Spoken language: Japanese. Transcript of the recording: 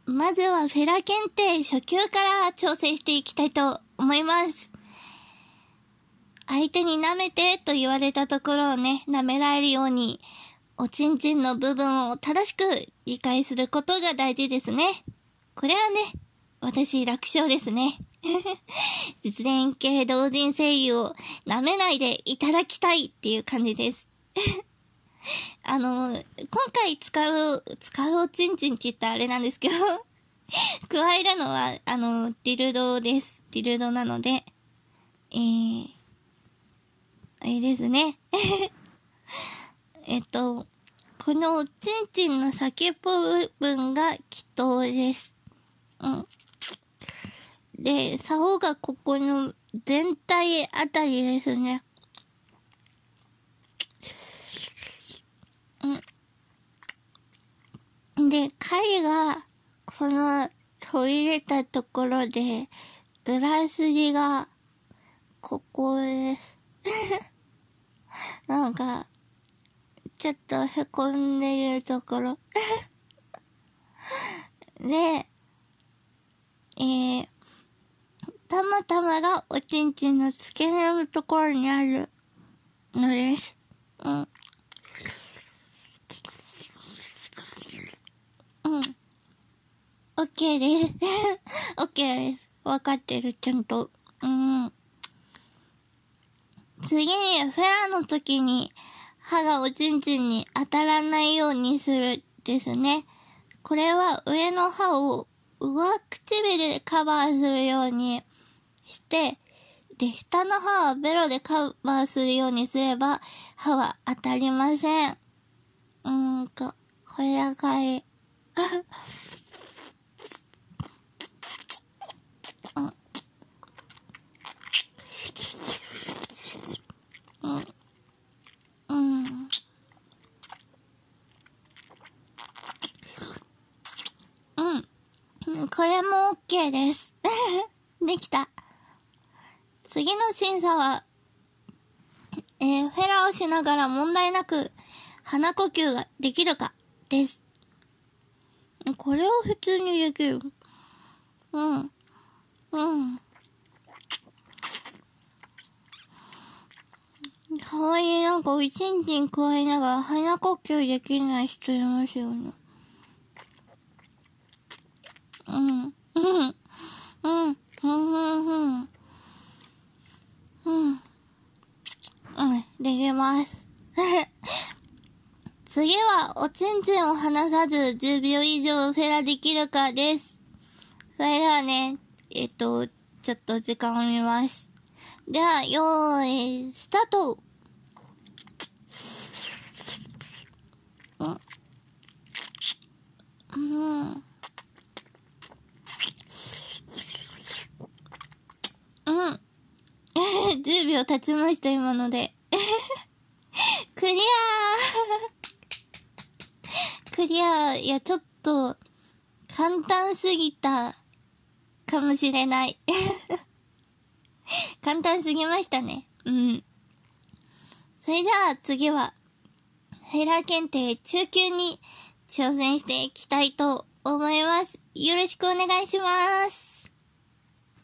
まずはフェラ検定初級から調整していきたいと思います。相手に舐めてと言われたところをね、舐められるように、おちんちんの部分を正しく理解することが大事ですね。これはね、私楽勝ですね。実演系同人声優を舐めないでいただきたいっていう感じです。今回使うおちんちんって言ったらあれなんですけど、加えるのは、ディルドです。ディルドなので、あれですね。このおちんちんの先っぽ部分が気筒です。で、竿がここの全体あたりですね。で、貝が、この、取り入れたところで、裏筋が、ここです。なんか、ちょっとへこんでるところ。で、たまたまがおちんちんの付け根のところにあるのです。OK です。OK です。わかってる、ちゃんと。次に、フェラの時に、歯がおちんちんに当たらないようにするですね。これは上の歯を上唇でカバーするようにして、で、下の歯はベロでカバーするようにすれば、歯は当たりません。これがかい。これも OK です。できた。次の審査は、フェラをしながら問題なく鼻呼吸ができるかです。これは普通にできる。たまになんかおちんちん加えながら鼻呼吸できない人いますよね。できます。次は、おちんちんを離さず10秒以上フェラできるかです。それではね、ちょっと時間を見ます。では、よーい、スタート。10秒経ちました、今ので。クリアークリアー、いや、ちょっと、簡単すぎた、かもしれない。簡単すぎましたね。それじゃあ次は、フェラ検定中級に挑戦していきたいと思います。よろしくお願いします。